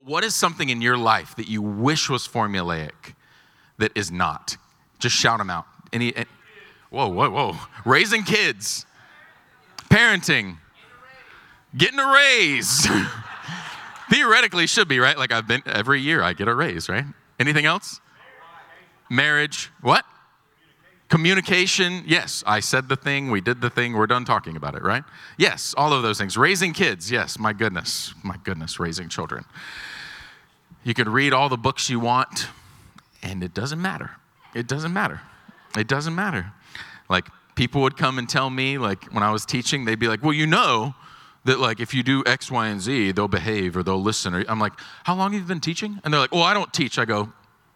What is something in your life that you wish was formulaic that is not? Just shout them out. Whoa. Raising kids. Parenting. Getting a raise. Theoretically should be, right? Like every year I get a raise, right? Anything else? Marriage. What? Communication. Yes, I said the thing, we did the thing, we're done talking about it, right? Yes, all of those things. Raising kids. Yes, my goodness, raising children. You can read all the books you want, and it doesn't matter. It doesn't matter. Like, people would come and tell me, like, when I was teaching, they'd be like, well, you know that, like, if you do X, Y, and Z, they'll behave or they'll listen. I'm like, how long have you been teaching? And they're like, well, I don't teach. I go,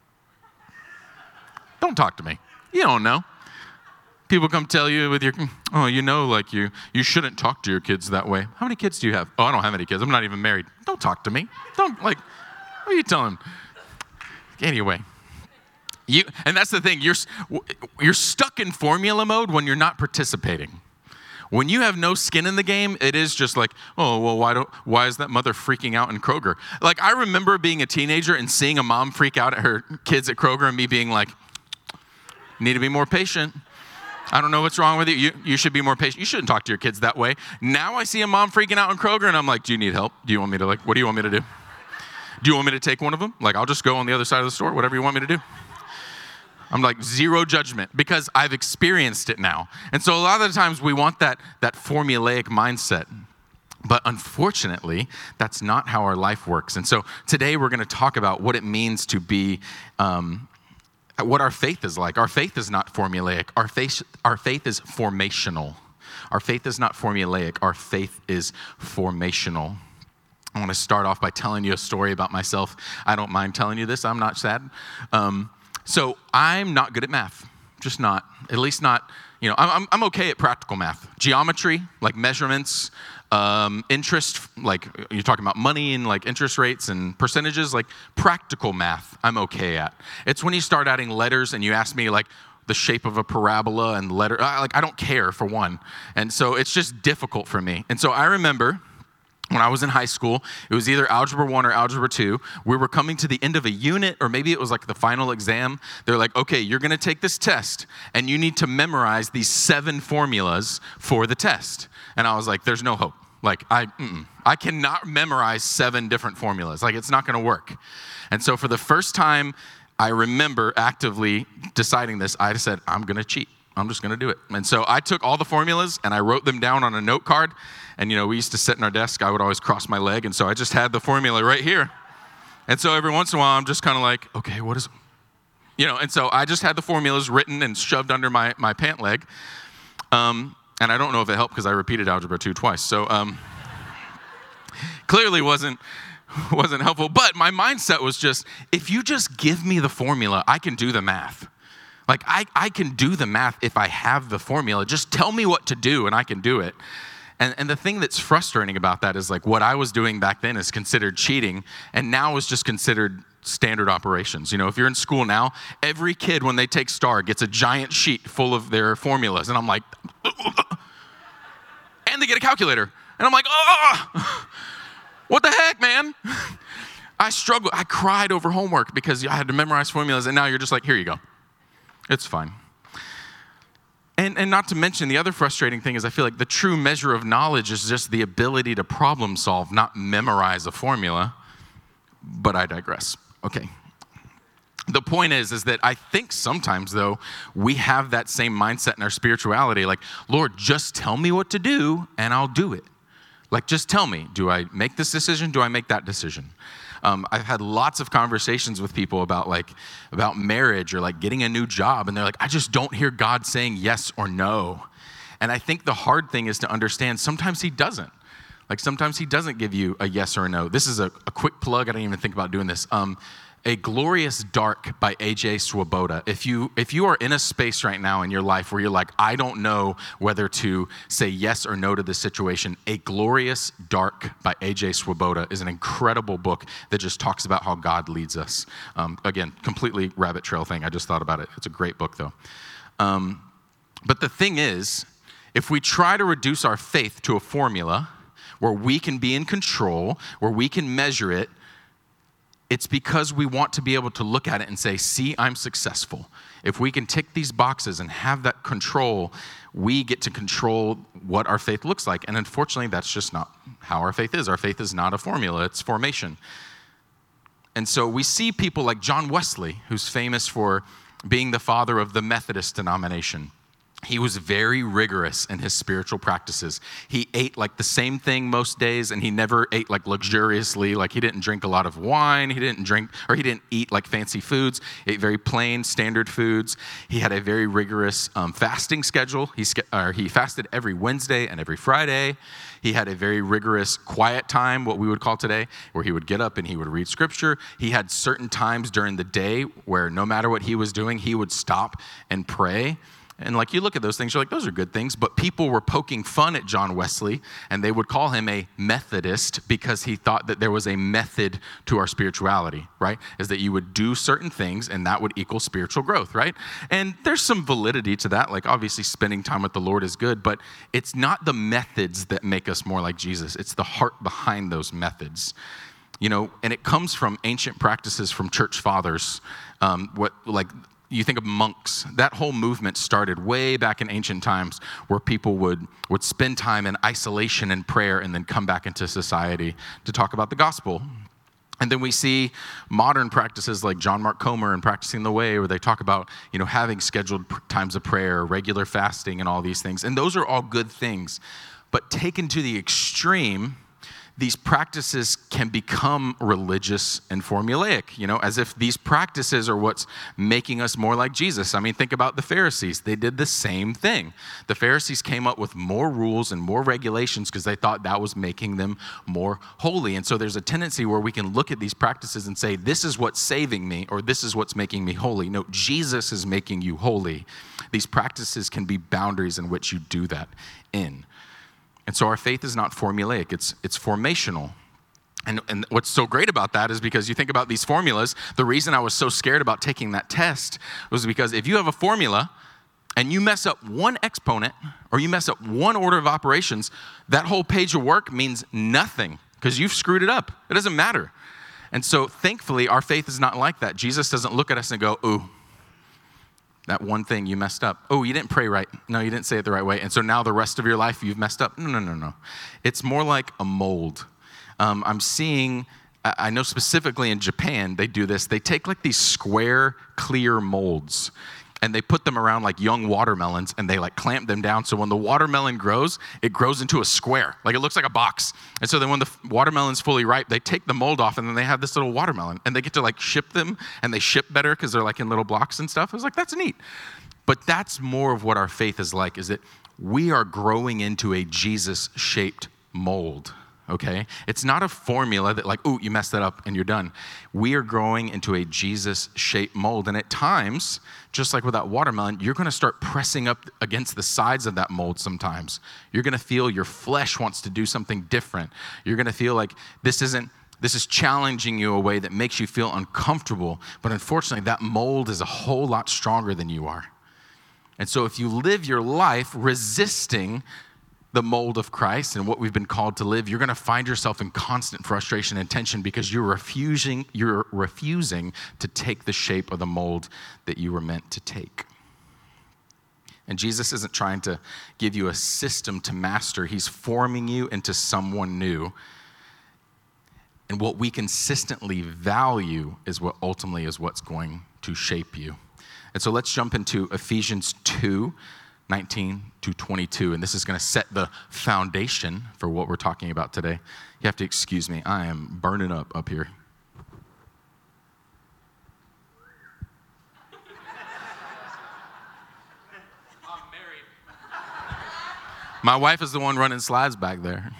don't talk to me. You don't know. People come tell you with your, like you shouldn't talk to your kids that way. How many kids do you have? Oh, I don't have any kids. I'm not even married. Don't talk to me. What are you telling? Anyway. And that's the thing, you're stuck in formula mode when you're not participating. When you have no skin in the game, it is just like, oh, well, why is that mother freaking out in Kroger? Like, I remember being a teenager and seeing a mom freak out at her kids at Kroger and me being like, need to be more patient. I don't know what's wrong with you. You should be more patient. You shouldn't talk to your kids that way. Now I see a mom freaking out in Kroger and I'm like, do you need help? Do you want me to what do you want me to do? Do you want me to take one of them? Like, I'll just go on the other side of the store, whatever you want me to do. I'm like, zero judgment because I've experienced it now. And so a lot of the times we want that formulaic mindset. But unfortunately, that's not how our life works. And so today we're going to talk about what it means to be, what our faith is like. Our faith is not formulaic. Our faith is formational. Our faith is not formulaic. Our faith is formational. I want to start off by telling you a story about myself. I don't mind telling you this. I'm not sad. So I'm not good at math, just not, at least not, I'm okay at practical math. Geometry, like measurements, interest, like you're talking about money and like interest rates and percentages, like practical math, I'm okay at. It's when you start adding letters and you ask me like the shape of a parabola and letter, I don't care for one. And so it's just difficult for me. And so I remember when I was in high school, it was either Algebra 1 or Algebra 2. We were coming to the end of a unit, or maybe it was like the final exam. They're like, okay, you're going to take this test, and you need to memorize these 7 formulas for the test. And I was like, there's no hope. Like, I cannot memorize 7 different formulas. Like, it's not going to work. And so for the first time, I remember actively deciding this. I said, I'm going to cheat. I'm just going to do it. And so I took all the formulas, and I wrote them down on a note card. And, we used to sit in our desk. I would always cross my leg. And so I just had the formula right here. And so every once in a while, I'm just kind of like, okay, what is, and so I just had the formulas written and shoved under my pant leg. And I don't know if it helped because I repeated Algebra 2 twice. So clearly wasn't helpful. But my mindset was just, if you just give me the formula, I can do the math. Like, I can do the math if I have the formula. Just tell me what to do, and I can do it. And the thing that's frustrating about that is like what I was doing back then is considered cheating, and now is just considered standard operations. If you're in school now, every kid when they take STAR gets a giant sheet full of their formulas, and I'm like, and they get a calculator, and I'm like, what the heck, man? I struggled. I cried over homework because I had to memorize formulas, and now you're just like, here you go. It's fine. And not to mention, the other frustrating thing is I feel like the true measure of knowledge is just the ability to problem solve, not memorize a formula. But I digress. Okay. The point is that I think sometimes, though, we have that same mindset in our spirituality. Like, Lord, just tell me what to do, and I'll do it. Like, just tell me, do I make this decision? Do I make that decision? I've had lots of conversations with people about marriage or like getting a new job. And they're like, I just don't hear God saying yes or no. And I think the hard thing is to understand sometimes he doesn't. Like sometimes he doesn't give you a yes or a no. This is a quick plug. I didn't even think about doing this. A Glorious Dark by A.J. Swoboda. If you are in a space right now in your life where you're like, I don't know whether to say yes or no to this situation, A Glorious Dark by A.J. Swoboda is an incredible book that just talks about how God leads us. Again, completely rabbit trail thing. I just thought about it. It's a great book, though. But the thing is, if we try to reduce our faith to a formula where we can be in control, where we can measure it, It's because we want to be able to look at it and say, see, I'm successful. If we can tick these boxes and have that control, we get to control what our faith looks like. And unfortunately, that's just not how our faith is. Our faith is not a formula, it's formation. And so we see people like John Wesley, who's famous for being the father of the Methodist denomination. He was very rigorous in his spiritual practices. He ate like the same thing most days, and he never ate like luxuriously. Like he didn't drink a lot of wine. He didn't eat like fancy foods. He ate very plain, standard foods. He had a very rigorous fasting schedule. He fasted every Wednesday and every Friday. He had a very rigorous quiet time, what we would call today, where he would get up and he would read scripture. He had certain times during the day where no matter what he was doing, he would stop and pray. And like you look at those things, you're like, those are good things. But people were poking fun at John Wesley, and they would call him a Methodist because he thought that there was a method to our spirituality, right? Is that you would do certain things and that would equal spiritual growth, right? And there's some validity to that. Like obviously spending time with the Lord is good, but it's not the methods that make us more like Jesus. It's the heart behind those methods. And it comes from ancient practices from church fathers, you think of monks. That whole movement started way back in ancient times where people would spend time in isolation and prayer and then come back into society to talk about the gospel. And then we see modern practices like John Mark Comer and Practicing the Way, where they talk about, having scheduled times of prayer, regular fasting, and all these things. And those are all good things. But taken to the extreme, these practices can become religious and formulaic, as if these practices are what's making us more like Jesus. I mean, think about the Pharisees. They did the same thing. The Pharisees came up with more rules and more regulations because they thought that was making them more holy. And so there's a tendency where we can look at these practices and say, this is what's saving me, or this is what's making me holy. No, Jesus is making you holy. These practices can be boundaries in which you do that in. And so our faith is not formulaic, it's formational. And what's so great about that is because you think about these formulas, the reason I was so scared about taking that test was because if you have a formula and you mess up one exponent or you mess up one order of operations, that whole page of work means nothing because you've screwed it up. It doesn't matter. And so thankfully, our faith is not like that. Jesus doesn't look at us and go, ooh, that one thing you messed up. Oh, you didn't pray right. No, you didn't say it the right way. And so now the rest of your life you've messed up. No. It's more like a mold. I know specifically in Japan, they do this. They take like these square, clear molds and they put them around like young watermelons and they like clamp them down. So when the watermelon grows, it grows into a square. Like it looks like a box. And so then when the watermelon's fully ripe, they take the mold off and then they have this little watermelon and they get to like ship them and they ship better because they're like in little blocks and stuff. I was like, that's neat. But that's more of what our faith is like, is that we are growing into a Jesus-shaped mold. Okay? It's not a formula that like, ooh, you messed that up and you're done. We are growing into a Jesus-shaped mold. And at times, just like with that watermelon, you're going to start pressing up against the sides of that mold sometimes. You're going to feel your flesh wants to do something different. You're going to feel like this is challenging you a way that makes you feel uncomfortable. But unfortunately, that mold is a whole lot stronger than you are. And so if you live your life resisting the mold of Christ and what we've been called to live, you're going to find yourself in constant frustration and tension because you're refusing to take the shape of the mold that you were meant to take. And Jesus isn't trying to give you a system to master. He's forming you into someone new. And what we consistently value is what ultimately is what's going to shape you. And so let's jump into Ephesians 2:19-22, and this is going to set the foundation for what we're talking about today. You have to excuse me. I am burning up here. I'm married. My wife is the one running slides back there.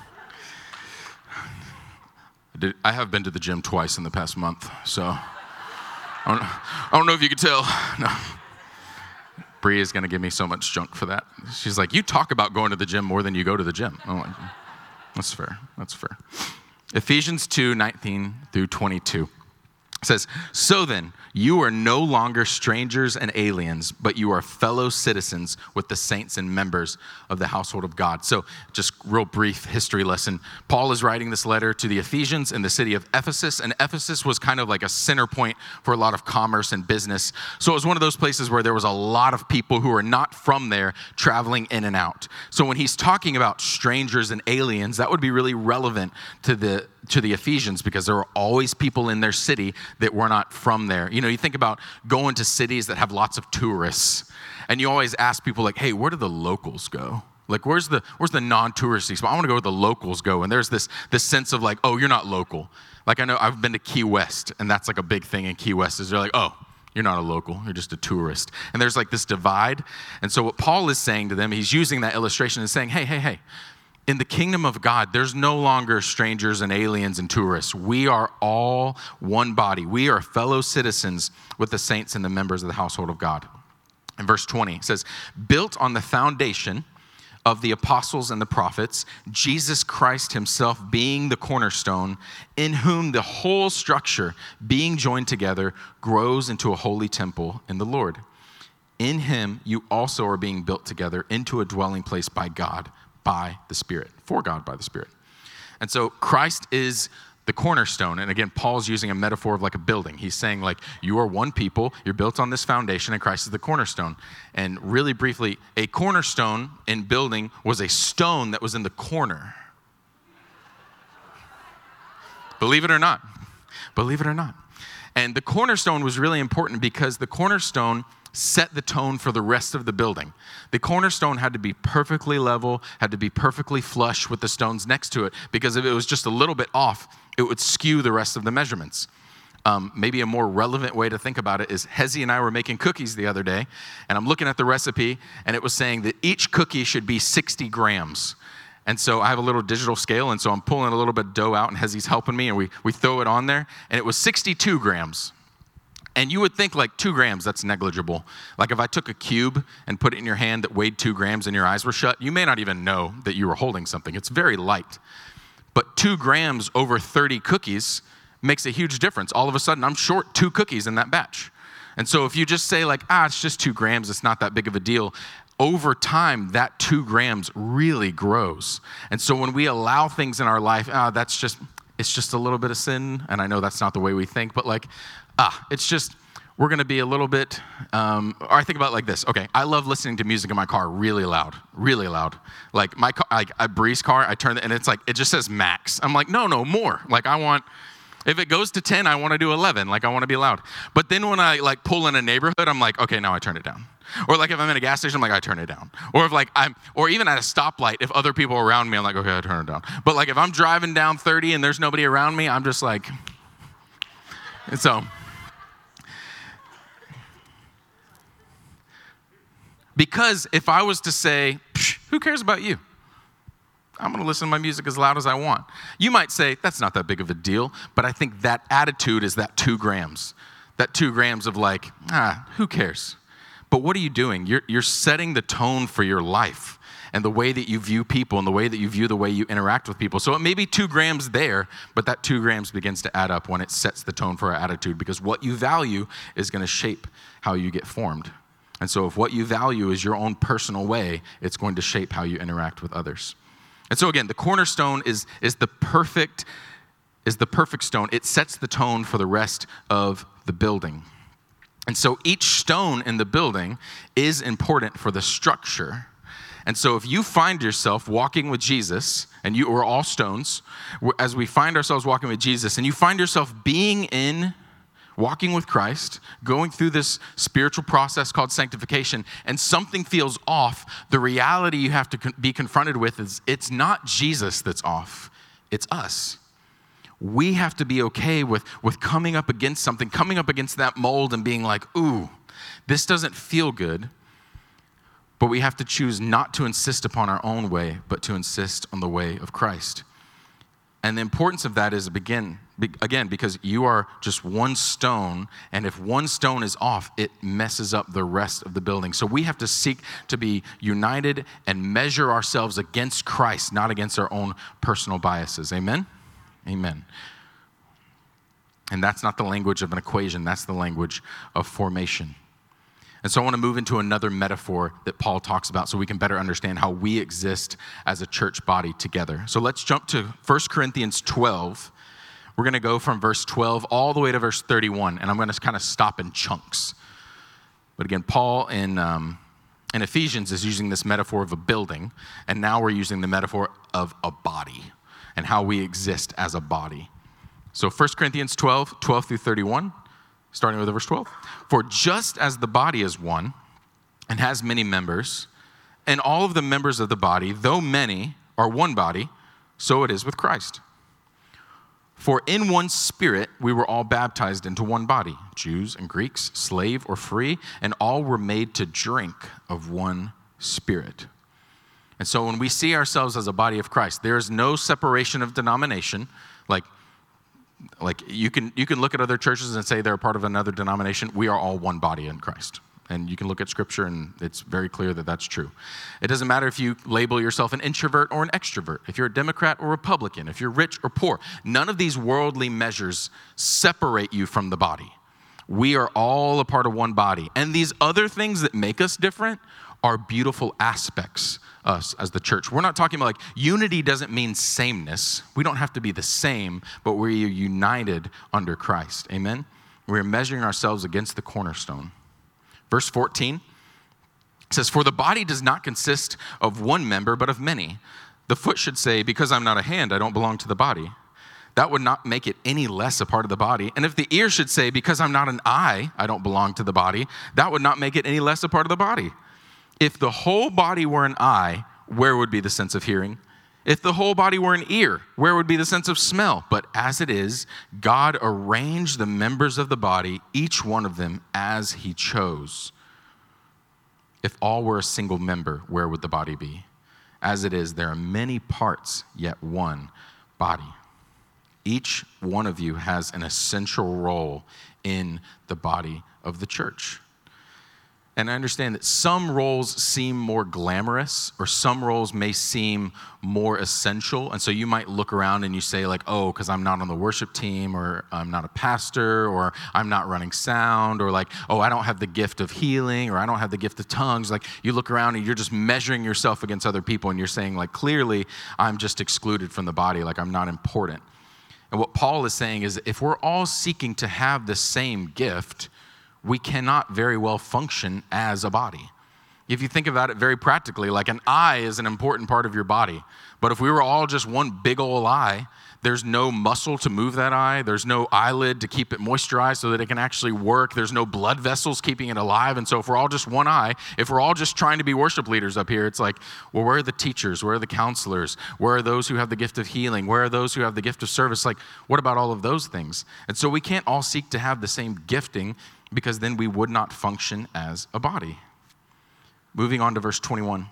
I have been to the gym twice in the past month, so I don't know if you could tell. No. Bree is going to give me so much junk for that. She's like, you talk about going to the gym more than you go to the gym. I'm like, that's fair. Ephesians 2:19-22 It says, so then, you are no longer strangers and aliens, but you are fellow citizens with the saints and members of the household of God. So just real brief history lesson. Paul is writing this letter to the Ephesians in the city of Ephesus, and Ephesus was kind of like a center point for a lot of commerce and business. So it was one of those places where there was a lot of people who were not from there traveling in and out. So when he's talking about strangers and aliens, that would be really relevant to the Ephesians, because there were always people in their city that were not from there. You know, you think about going to cities that have lots of tourists, and you always ask people like, hey, where do the locals go? Like, where's the non-touristy spot? I want to go where the locals go. And there's this sense of like, oh, you're not local. Like, I know I've been to Key West, and that's like a big thing in Key West is they're like, oh, you're not a local, you're just a tourist. And there's like this divide. And so what Paul is saying to them, he's using that illustration and saying, hey, in the kingdom of God, there's no longer strangers and aliens and tourists. We are all one body. We are fellow citizens with the saints and the members of the household of God. In verse 20, it says, built on the foundation of the apostles and the prophets, Jesus Christ himself being the cornerstone, in whom the whole structure, being joined together, grows into a holy temple in the Lord. In him, you also are being built together into a dwelling place by God, by the Spirit, for God by the Spirit. And so Christ is the cornerstone. And again, Paul's using a metaphor of like a building. He's saying like, you are one people, you're built on this foundation, and Christ is the cornerstone. And really briefly, a cornerstone in building was a stone that was in the corner. Believe it or not. Believe it or not. And the cornerstone was really important because the cornerstone set the tone for the rest of the building. The cornerstone had to be perfectly level, had to be perfectly flush with the stones next to it, because if it was just a little bit off, it would skew the rest of the measurements. Maybe a more relevant way to think about it is Hezi and I were making cookies the other day, and I'm looking at the recipe, and it was saying that each cookie should be 60 grams. And so I have a little digital scale, and so I'm pulling a little bit of dough out, and Hezi's helping me, and we throw it on there, and it was 62 grams. And you would think like 2 grams, that's negligible. Like if I took a cube and put it in your hand that weighed 2 grams and your eyes were shut, you may not even know that you were holding something. It's very light. But 2 grams over 30 cookies makes a huge difference. All of a sudden, I'm short 2 cookies in that batch. And so if you just say like, it's just 2 grams, it's not that big of a deal, over time, that 2 grams really grows. And so when we allow things in our life, it's just a little bit of sin. And I know that's not the way we think, but like, it's just, we're going to be a little bit, or I think about it like this. Okay, I love listening to music in my car really loud. Like my car, a Breeze car, I turn it, and it's like, it just says max. I'm like, no, more. Like if it goes to 10, I want to do 11. Like I want to be loud. But then when I like pull in a neighborhood, I'm like, okay, now I turn it down. Or like if I'm in a gas station, I'm like, I turn it down. Or if like or even at a stoplight, if other people are around me, I'm like, okay, I turn it down. But like if I'm driving down 30 and there's nobody around me, I'm just like, and so. Because if I was to say, who cares about you? I'm going to listen to my music as loud as I want. You might say, that's not that big of a deal. But I think that attitude is that 2 grams. That 2 grams of like, who cares? But what are you doing? You're setting the tone for your life and the way that you view people and the way that you view the way you interact with people. So it may be 2 grams there, but that 2 grams begins to add up when it sets the tone for our attitude, because what you value is going to shape how you get formed. And so if what you value is your own personal way, it's going to shape how you interact with others. And so again, the cornerstone is the perfect stone. It sets the tone for the rest of the building. And so each stone in the building is important for the structure. And so if you find yourself walking with Jesus, and we're all stones, as we find ourselves walking with Jesus, and you find yourself walking with Christ, going through this spiritual process called sanctification, and something feels off, the reality you have to be confronted with is it's not Jesus that's off, it's us. We have to be okay with coming up against something, coming up against that mold and being like, ooh, this doesn't feel good. But we have to choose not to insist upon our own way, but to insist on the way of Christ. And the importance of that is, again, because you are just one stone, and if one stone is off, it messes up the rest of the building. So we have to seek to be united and measure ourselves against Christ, not against our own personal biases. Amen? Amen. And that's not the language of an equation. That's the language of formation. And so I want to move into another metaphor that Paul talks about so we can better understand how we exist as a church body together. So let's jump to 1 Corinthians 12. We're going to go from verse 12 all the way to verse 31, and I'm going to kind of stop in chunks. But again, Paul in Ephesians is using this metaphor of a building, and now we're using the metaphor of a body and how we exist as a body. So 1 Corinthians 12 through 31, starting with verse 12. For just as the body is one and has many members, and all of the members of the body, though many, are one body, so it is with Christ. For in one Spirit we were all baptized into one body, Jews and Greeks, slave or free, and all were made to drink of one Spirit. And so when we see ourselves as a body of Christ, there is no separation of denomination. Like you can look at other churches and say they're a part of another denomination. We are all one body in Christ. And you can look at Scripture, and it's very clear that that's true. It doesn't matter if you label yourself an introvert or an extrovert, if you're a Democrat or Republican, if you're rich or poor. None of these worldly measures separate you from the body. We are all a part of one body. And these other things that make us different are beautiful aspects us as the church. We're not talking about like unity doesn't mean sameness. We don't have to be the same, but we're united under Christ. Amen? We're measuring ourselves against the cornerstone. Verse 14 says, for the body does not consist of one member, but of many. The foot should say, because I'm not a hand, I don't belong to the body. That would not make it any less a part of the body. And if the ear should say, because I'm not an eye, I don't belong to the body, that would not make it any less a part of the body. If the whole body were an eye, where would be the sense of hearing? If the whole body were an ear, where would be the sense of smell? But as it is, God arranged the members of the body, each one of them as he chose. If all were a single member, where would the body be? As it is, there are many parts, yet one body. Each one of you has an essential role in the body of the church. And I understand that some roles seem more glamorous, or some roles may seem more essential. And so you might look around and you say like, oh, because I'm not on the worship team, or I'm not a pastor, or I'm not running sound, or like, oh, I don't have the gift of healing, or I don't have the gift of tongues. Like you look around and you're just measuring yourself against other people, and you're saying like, clearly I'm just excluded from the body, like I'm not important. And what Paul is saying is if we're all seeking to have the same gift, we cannot very well function as a body. If you think about it very practically, like an eye is an important part of your body. But if we were all just one big old eye, there's no muscle to move that eye. There's no eyelid to keep it moisturized so that it can actually work. There's no blood vessels keeping it alive. And so if we're all just one eye, if we're all just trying to be worship leaders up here, it's like, well, where are the teachers? Where are the counselors? Where are those who have the gift of healing? Where are those who have the gift of service? Like, what about all of those things? And so we can't all seek to have the same gifting, because then we would not function as a body. Moving on to verse 21.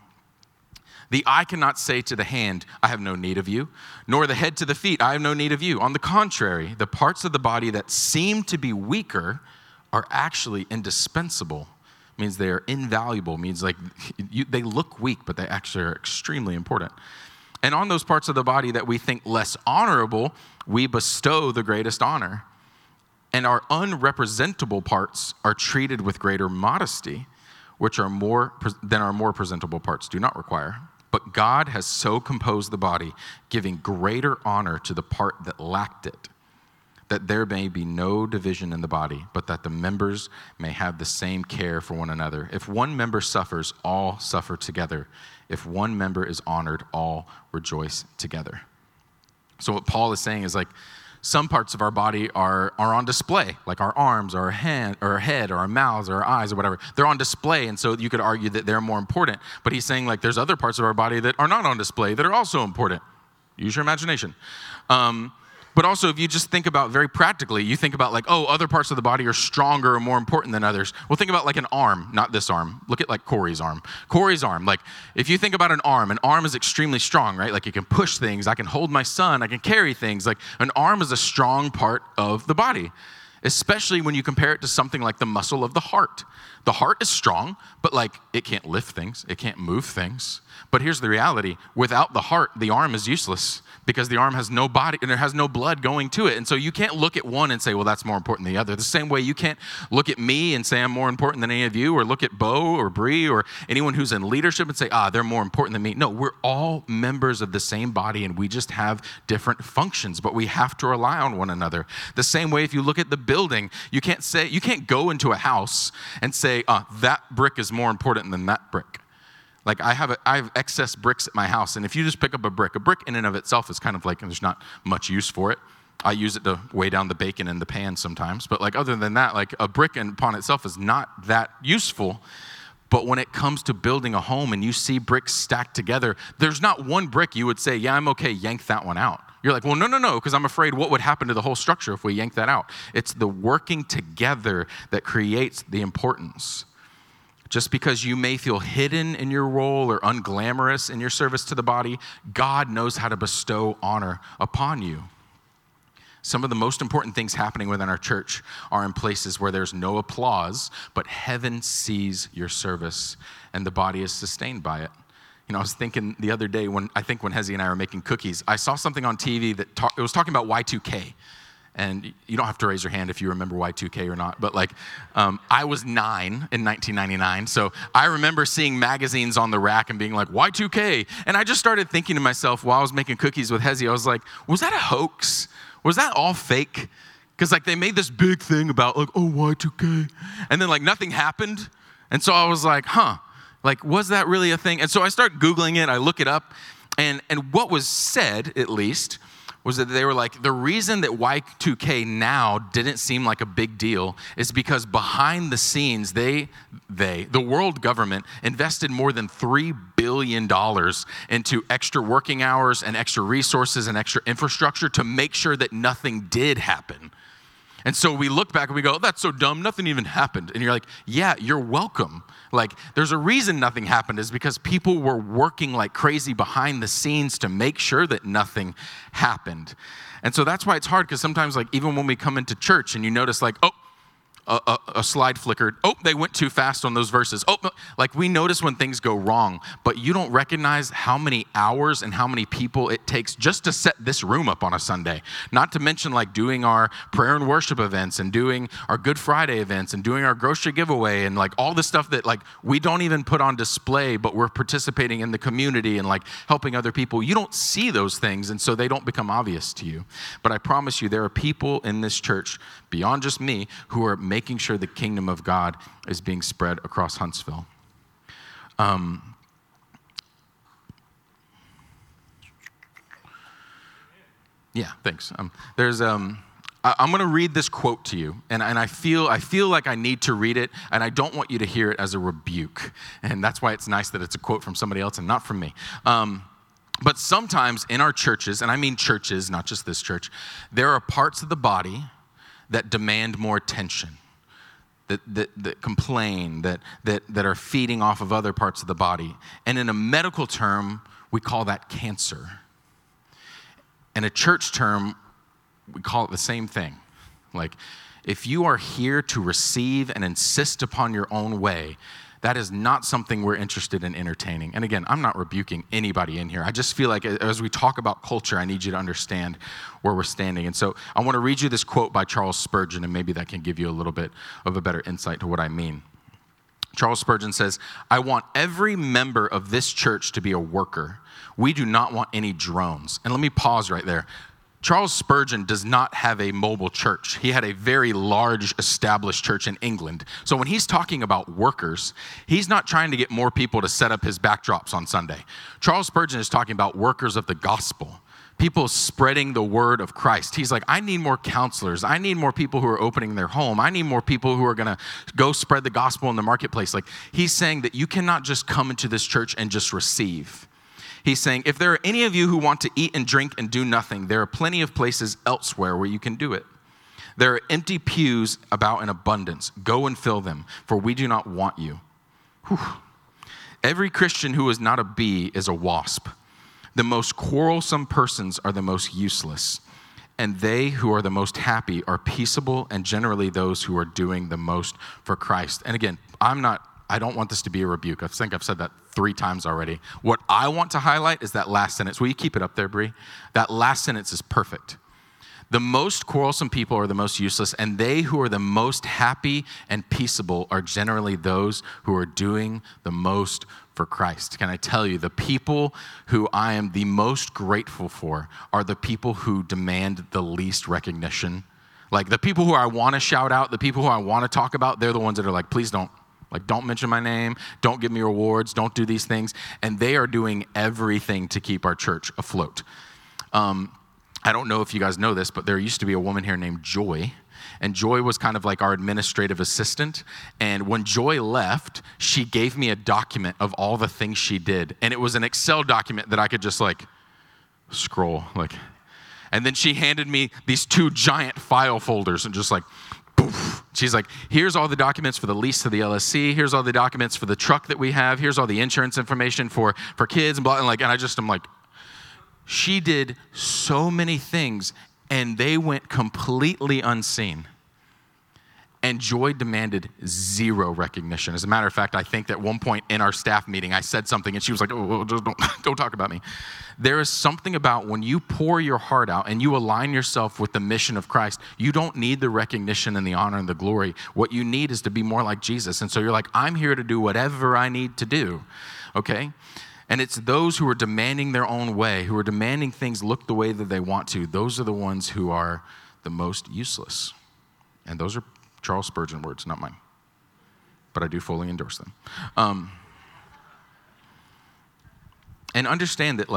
The eye cannot say to the hand, I have no need of you, nor the head to the feet, I have no need of you. On the contrary, the parts of the body that seem to be weaker are actually indispensable. It means they are invaluable. It means like they look weak, but they actually are extremely important. And on those parts of the body that we think less honorable, we bestow the greatest honor. And our unrepresentable parts are treated with greater modesty, which are more than our more presentable parts do not require. But God has so composed the body, giving greater honor to the part that lacked it, that there may be no division in the body, but that the members may have the same care for one another. If one member suffers, all suffer together. If one member is honored, all rejoice together. So what Paul is saying is like, some parts of our body are on display, like our arms, or our hand, or our head, or our mouths, or our eyes, or whatever. They're on display, and so you could argue that they're more important. But he's saying like there's other parts of our body that are not on display that are also important. Use your imagination. But also, if you just think about very practically, you think about like, oh, other parts of the body are stronger or more important than others. Well, think about like an arm, not this arm. Look at like Corey's arm. Corey's arm, like if you think about an arm is extremely strong, right? Like you can push things. I can hold my son. I can carry things. Like an arm is a strong part of the body. especially when you compare it to something like the muscle of the heart. The heart is strong, but like it can't lift things, it can't move things. But here's the reality. Without the heart, the arm is useless because the arm has no body and there has no blood going to it. And so you can't look at one and say, well, that's more important than the other. The same way you can't look at me and say I'm more important than any of you, or look at Bo or Bree or anyone who's in leadership and say, they're more important than me. No, we're all members of the same body and we just have different functions, but we have to rely on one another. The same way if you look at the building, you can't go into a house and say, that brick is more important than that brick. Like I have excess bricks at my house, and if you just pick up a brick in and of itself is kind of like, there's not much use for it. I use it to weigh down the bacon in the pan sometimes, but like other than that, like a brick upon itself is not that useful. But when it comes to building a home and you see bricks stacked together, there's not one brick you would say, yeah, I'm okay, yank that one out. You're like, well, no, because I'm afraid what would happen to the whole structure if we yank that out. It's the working together that creates the importance. Just because you may feel hidden in your role or unglamorous in your service to the body, God knows how to bestow honor upon you. Some of the most important things happening within our church are in places where there's no applause, but heaven sees your service and the body is sustained by it. I was thinking the other day when Hezi and I were making cookies, I saw something on TV that it was talking about Y2K. And you don't have to raise your hand if you remember Y2K or not, but I was 9 in 1999, so I remember seeing magazines on the rack and being like, Y2K, and I just started thinking to myself while I was making cookies with Hezi, I was like, was that a hoax? Was that all fake? Because they made this big thing about Y2K, and then nothing happened, and so I was like, was that really a thing? And so I start Googling it, I look it up, and what was said, at least, was that they were like, the reason that Y2K now didn't seem like a big deal is because behind the scenes, the world government invested more than $3 billion into extra working hours and extra resources and extra infrastructure to make sure that nothing did happen. And so we look back and we go, that's so dumb, nothing even happened. And you're like, yeah, you're welcome. There's a reason nothing happened is because people were working like crazy behind the scenes to make sure that nothing happened. And so that's why it's hard, because sometimes even when we come into church and you notice a slide flickered. They went too fast on those verses. We notice when things go wrong, but you don't recognize how many hours and how many people it takes just to set this room up on a Sunday. Not to mention doing our prayer and worship events and doing our Good Friday events and doing our grocery giveaway and all the stuff that we don't even put on display, but we're participating in the community and helping other people. You don't see those things, and so they don't become obvious to you. But I promise you, there are people in this church beyond just me who are making sure the kingdom of God is being spread across Huntsville. Yeah, thanks. I'm going to read this quote to you, and I feel like I need to read it, and I don't want you to hear it as a rebuke, and that's why it's nice that it's a quote from somebody else and not from me. But sometimes in our churches, and I mean churches, not just this church, there are parts of the body that demand more attention, that complain, that are feeding off of other parts of the body. And in a medical term, we call that cancer. In a church term, we call it the same thing. If you are here to receive and insist upon your own way, that is not something we're interested in entertaining. And again, I'm not rebuking anybody in here. I just feel like as we talk about culture, I need you to understand where we're standing. And so I want to read you this quote by Charles Spurgeon, and maybe that can give you a little bit of a better insight to what I mean. Charles Spurgeon says, "I want every member of this church to be a worker. We do not want any drones." And let me pause right there. Charles Spurgeon does not have a mobile church. He had a very large established church in England. So when he's talking about workers, he's not trying to get more people to set up his backdrops on Sunday. Charles Spurgeon is talking about workers of the gospel, people spreading the word of Christ. He's like, I need more counselors. I need more people who are opening their home. I need more people who are going to go spread the gospel in the marketplace. He's saying that you cannot just come into this church and just receive. He's saying, if there are any of you who want to eat and drink and do nothing, there are plenty of places elsewhere where you can do it. There are empty pews about in abundance. Go and fill them, for we do not want you. Whew. Every Christian who is not a bee is a wasp. The most quarrelsome persons are the most useless. and they who are the most happy are peaceable and generally those who are doing the most for Christ. And again, I don't want this to be a rebuke. I think I've said that 3 times already. What I want to highlight is that last sentence. Will you keep it up there, Bree? That last sentence is perfect. The most quarrelsome people are the most useless, and they who are the most happy and peaceable are generally those who are doing the most for Christ. Can I tell you, the people who I am the most grateful for are the people who demand the least recognition. Like the people who I want to shout out, the people who I want to talk about, they're the ones that are like, please don't. Like, don't mention my name, don't give me rewards, don't do these things. And they are doing everything to keep our church afloat. I don't know if you guys know this, but there used to be a woman here named Joy. And Joy was kind of like our administrative assistant. And when Joy left, she gave me a document of all the things she did. And it was an Excel document that I could just like scroll. And then she handed me these 2 giant file folders and just like, poof. She's like, here's all the documents for the lease to the LSC. Here's all the documents for the truck that we have. Here's all the insurance information for kids and blah. And I just am like, she did so many things and they went completely unseen. And Joy demanded 0 recognition. As a matter of fact, I think at one point in our staff meeting, I said something and she was like, oh, just don't talk about me. There is something about when you pour your heart out and you align yourself with the mission of Christ, you don't need the recognition and the honor and the glory. What you need is to be more like Jesus. And so you're like, I'm here to do whatever I need to do, okay? And it's those who are demanding their own way, who are demanding things look the way that they want to. Those are the ones who are the most useless. And those are Charles Spurgeon words, not mine. But I do fully endorse them. And understand that,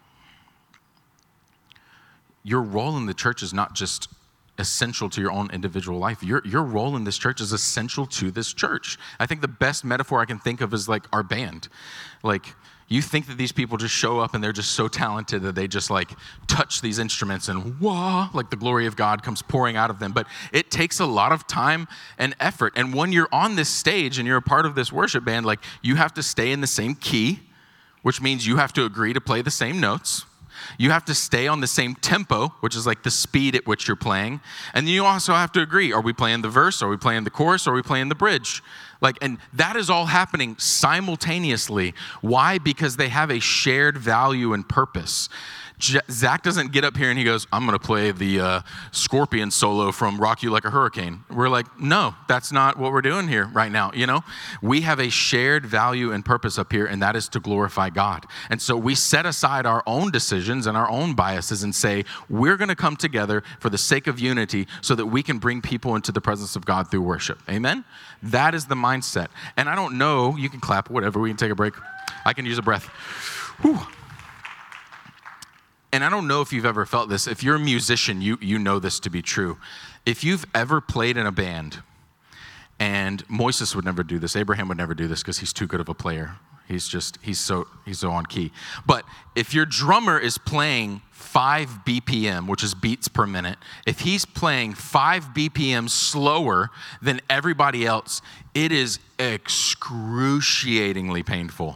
your role in the church is not just essential to your own individual life. Your role in this church is essential to this church. I think the best metaphor I can think of is our band. You think that these people just show up and they're just so talented that they just touch these instruments and wah, the glory of God comes pouring out of them. But it takes a lot of time and effort. And when you're on this stage and you're a part of this worship band, you have to stay in the same key, which means you have to agree to play the same notes. You have to stay on the same tempo, which is the speed at which you're playing. And then you also have to agree, are we playing the verse? Are we playing the chorus? Are we playing the bridge? And that is all happening simultaneously. Why? Because they have a shared value and purpose. Zach doesn't get up here and he goes, I'm going to play the Scorpion solo from Rock You Like a Hurricane. We're like, no, that's not what we're doing here right now. We have a shared value and purpose up here, and that is to glorify God. And so we set aside our own decisions and our own biases and say, we're going to come together for the sake of unity so that we can bring people into the presence of God through worship. Amen? That is the mindset. And I don't know, you can clap, whatever, we can take a break. I can use a breath. Whew. And I don't know if you've ever felt this. If you're a musician, you know this to be true. If you've ever played in a band, and Moises would never do this, Abraham would never do this because he's too good of a player. He's so on key. But if your drummer is playing 5 BPM, which is beats per minute, if he's playing 5 BPM slower than everybody else, it is excruciatingly painful.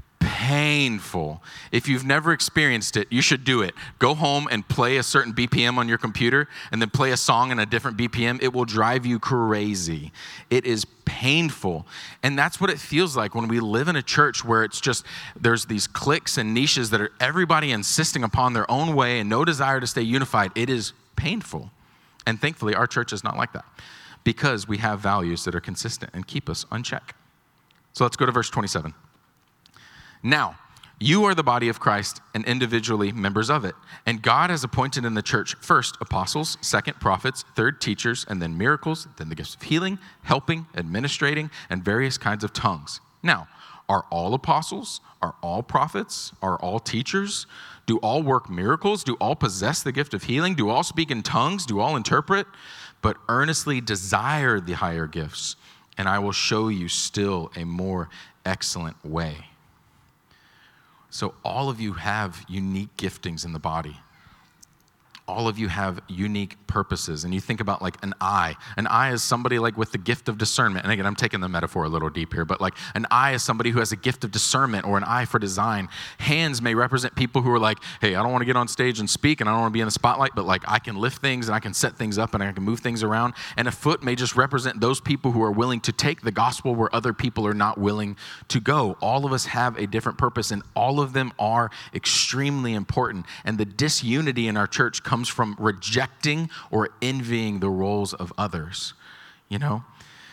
If you've never experienced it, you should do it. Go home and play a certain BPM on your computer and then play a song in a different BPM. It will drive you crazy. It is painful. And that's what it feels like when we live in a church where it's just, there's these cliques and niches that are everybody insisting upon their own way and no desire to stay unified. It is painful. And thankfully, our church is not like that because we have values that are consistent and keep us on check. So let's go to verse 27. Now, you are the body of Christ and individually members of it. And God has appointed in the church first apostles, second prophets, third teachers, and then miracles, then the gifts of healing, helping, administrating, and various kinds of tongues. Now, are all apostles? Are all prophets? Are all teachers? Do all work miracles? Do all possess the gift of healing? Do all speak in tongues? Do all interpret? But earnestly desire the higher gifts, and I will show you still a more excellent way. So all of you have unique giftings in the body. all of you have unique purposes. And you think about like an eye. An eye is somebody like with the gift of discernment. And again, I'm taking the metaphor a little deep here, but like an eye is somebody who has a gift of discernment or an eye for design. Hands may represent people who are like, hey, I don't want to get on stage and speak and I don't want to be in the spotlight, but like I can lift things and I can set things up and I can move things around. And a foot may just represent those people who are willing to take the gospel where other people are not willing to go. All of us have a different purpose and all of them are extremely important. And the disunity in our church comes from rejecting or envying the roles of others, you know?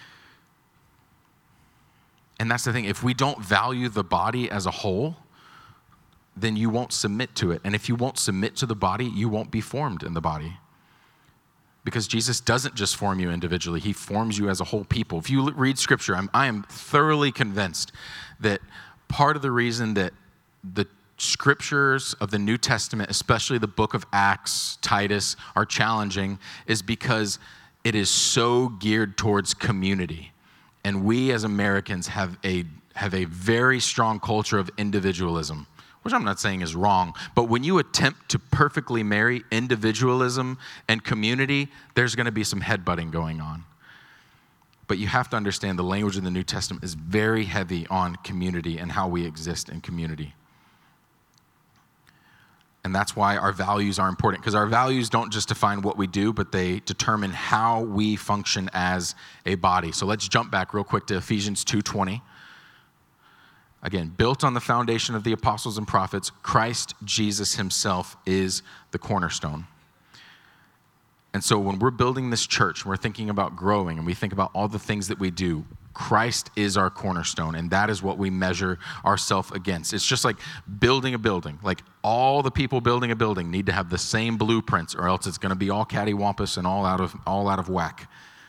And that's the thing. If we don't value the body as a whole, then you won't submit to it. And if you won't submit to the body, you won't be formed in the body. Because Jesus doesn't just form you individually. He forms you as a whole people. If you read Scripture, I am thoroughly convinced that part of the reason that the Scriptures of the New Testament, especially the book of Acts, Titus, are challenging is because it is so geared towards community. And we as Americans have a very strong culture of individualism, which I'm not saying is wrong, but when you attempt to perfectly marry individualism and community, there's going to be some headbutting going on. But you have to understand the language in the New Testament is very heavy on community and how we exist in community. And that's why our values are important, because our values don't just define what we do, but they determine how we function as a body. So let's jump back real quick to Ephesians 2:20. Again, built on the foundation of the apostles and prophets, Christ Jesus himself is the cornerstone. And so when we're building this church, we're thinking about growing, and we think about all the things that we do, Christ is our cornerstone, and that is what we measure ourselves against. It's just like building a building. Like all the people building a building need to have the same blueprints, or else it's going to be all cattywampus and all out of whack.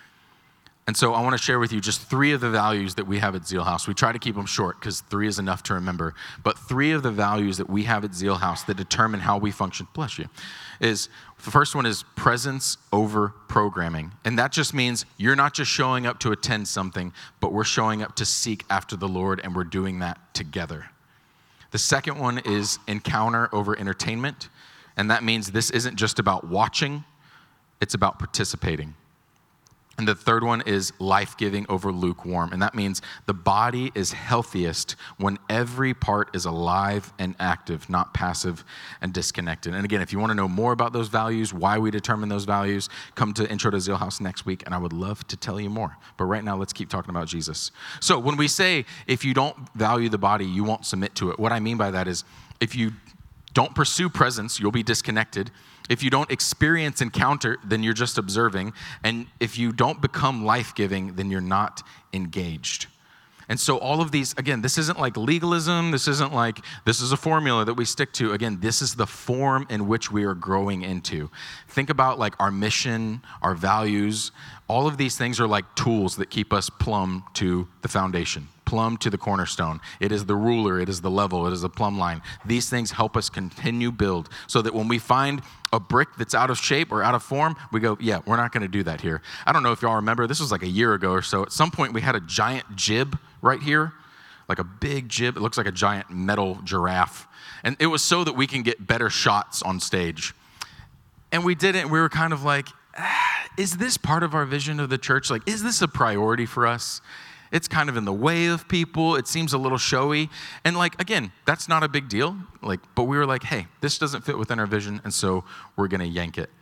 And so I want to share with you just 3 of the values that we have at Zeal House. We try to keep them short because 3 is enough to remember. But 3 of the values that we have at Zeal House that determine how we function, bless you, is the first one is presence over programming. And that just means you're not just showing up to attend something, but we're showing up to seek after the Lord, and we're doing that together. The second one is encounter over entertainment. And that means this isn't just about watching, it's about participating. And the third one is life-giving over lukewarm. And that means the body is healthiest when every part is alive and active, not passive and disconnected. And again, if you want to know more about those values, why we determine those values, come to Intro to Zeal House next week, and I would love to tell you more. But right now, let's keep talking about Jesus. So when we say, if you don't value the body, you won't submit to it, what I mean by that is, if you don't pursue presence, you'll be disconnected. If you don't experience encounter, then you're just observing. And if you don't become life-giving, then you're not engaged. And so all of these, again, this isn't like legalism. This isn't like, this is a formula that we stick to. Again, this is the form in which we are growing into. Think about like our mission, our values. All of these things are like tools that keep us plumb to the foundation, plumb to the cornerstone. It is the ruler, it is the level, it is the plumb line. These things help us continue build so that when we find a brick that's out of shape or out of form, we go, yeah, we're not going to do that here. I don't know if y'all remember, this was like a year ago or so. At some point, we had a giant jib right here, like a big jib. It looks like a giant metal giraffe. And it was so that we can get better shots on stage. And we did it, and we were kind of like, is this part of our vision of the church? Like, is this a priority for us? It's kind of in the way of people. It seems a little showy. And like, again, that's not a big deal. Like, but we were like, hey, this doesn't fit within our vision, and so we're going to yank it.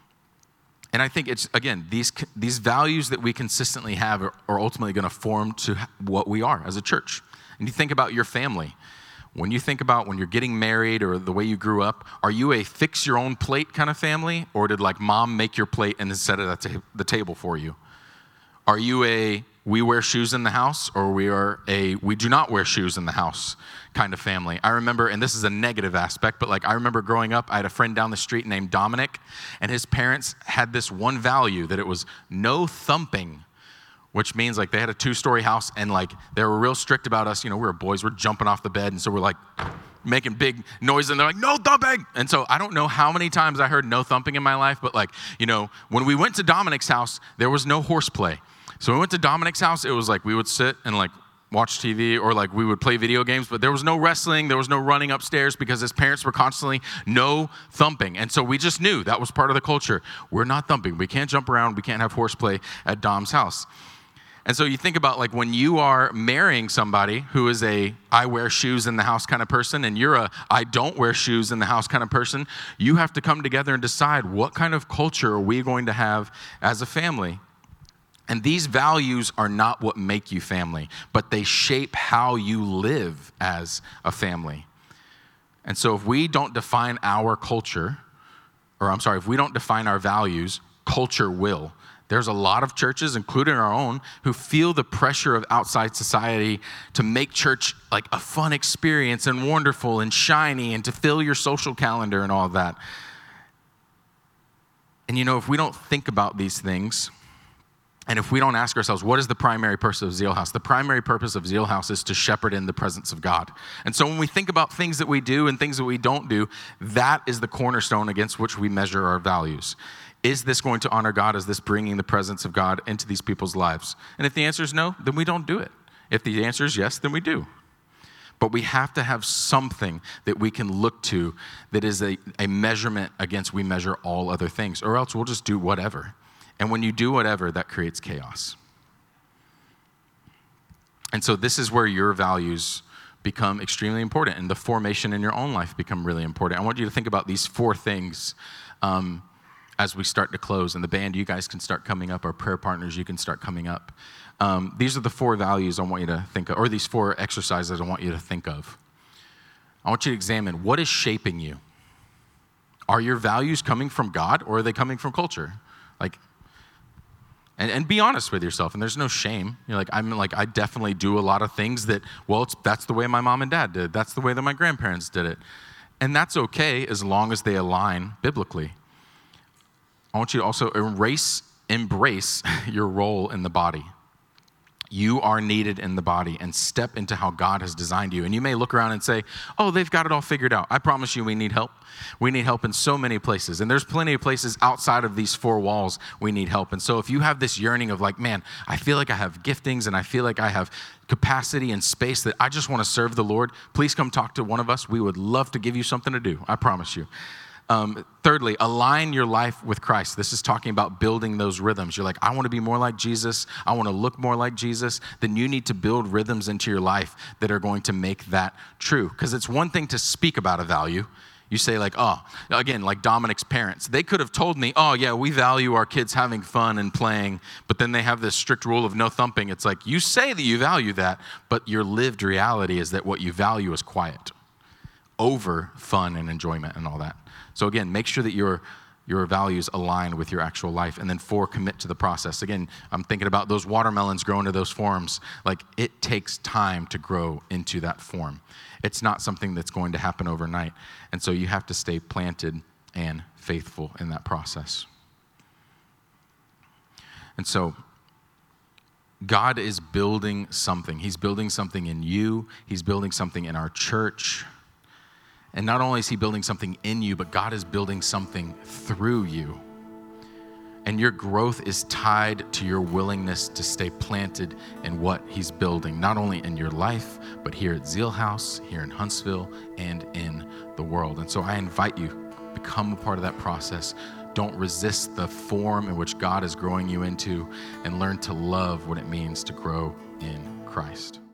And I think it's, again, these values that we consistently have are ultimately going to form to what we are as a church. And you think about your family. When you think about when you're getting married or the way you grew up, are you a fix your own plate kind of family? Or did like mom make your plate and then set it at the table for you? Are you a we wear shoes in the house, or we do not wear shoes in the house kind of family? I remember, and this is a negative aspect, but like I remember growing up, I had a friend down the street named Dominic, and his parents had this one value that it was no thumping, which means like they had a 2-story house, and like they were real strict about us. You know, we were boys, we're jumping off the bed, and so we're like making big noise, and they're like, no thumping. And so I don't know how many times I heard no thumping in my life, but like, you know, when we went to Dominic's house, there was no horseplay. So we went to Dominic's house, it was like we would sit and like watch TV, or like we would play video games, but there was no wrestling, there was no running upstairs because his parents were constantly no thumping. And so we just knew that was part of the culture. We're not thumping. We can't jump around. We can't have horseplay at Dom's house. And so you think about like when you are marrying somebody who is a I wear shoes in the house kind of person, and you're a I don't wear shoes in the house kind of person, you have to come together and decide what kind of culture are we going to have as a family. And these values are not what make you family, but they shape how you live as a family. And so if we don't define our culture, if we don't define our values, culture will. There's a lot of churches, including our own, who feel the pressure of outside society to make church like a fun experience and wonderful and shiny and to fill your social calendar and all of that. And if we don't think about these things, and if we don't ask ourselves, what is the primary purpose of Zeal House? The primary purpose of Zeal House is to shepherd in the presence of God. And so when we think about things that we do and things that we don't do, that is the cornerstone against which we measure our values. Is this going to honor God? Is this bringing the presence of God into these people's lives? And if the answer is no, then we don't do it. If the answer is yes, then we do. But we have to have something that we can look to that is a measurement against we measure all other things, or else we'll just do whatever. And when you do whatever, that creates chaos. And so this is where your values become extremely important, and the formation in your own life become really important. I want you to think about these 4 things as we start to close. And the band, you guys can start coming up. Our prayer partners, you can start coming up. These are the 4 values I want you to think of, or these 4 exercises I want you to think of. I want you to examine what is shaping you. Are your values coming from God, or are they coming from culture? And be honest with yourself, and there's no shame. You're like, I definitely do a lot of things that, that's the way my mom and dad did. That's the way that my grandparents did it. And that's okay as long as they align biblically. I want you to also embrace your role in the body. You are needed in the body, and step into how God has designed you. And you may look around and say, oh, they've got it all figured out. I promise you we need help. We need help in so many places. And there's plenty of places outside of these 4 walls we need help. And so if you have this yearning of like, man, I feel like I have giftings and I feel like I have capacity and space that I just want to serve the Lord, please come talk to one of us. We would love to give you something to do. I promise you. Thirdly, align your life with Christ. This is talking about building those rhythms. You're like, I want to be more like Jesus. I want to look more like Jesus. Then you need to build rhythms into your life that are going to make that true. Because it's one thing to speak about a value. You say like, like Dominic's parents. They could have told me, we value our kids having fun and playing, but then they have this strict rule of no thumping. It's like, you say that you value that, but your lived reality is that what you value is quiet over fun and enjoyment and all that. So again, make sure that your values align with your actual life. And then 4, commit to the process. Again, I'm thinking about those watermelons growing to those forms. Like, it takes time to grow into that form. It's not something that's going to happen overnight. And so you have to stay planted and faithful in that process. And so God is building something. He's building something in you. He's building something in our church. And not only is he building something in you, but God is building something through you. And your growth is tied to your willingness to stay planted in what he's building, not only in your life, but here at Zeal House, here in Huntsville, and in the world. And so I invite you, become a part of that process. Don't resist the form in which God is growing you into, and learn to love what it means to grow in Christ.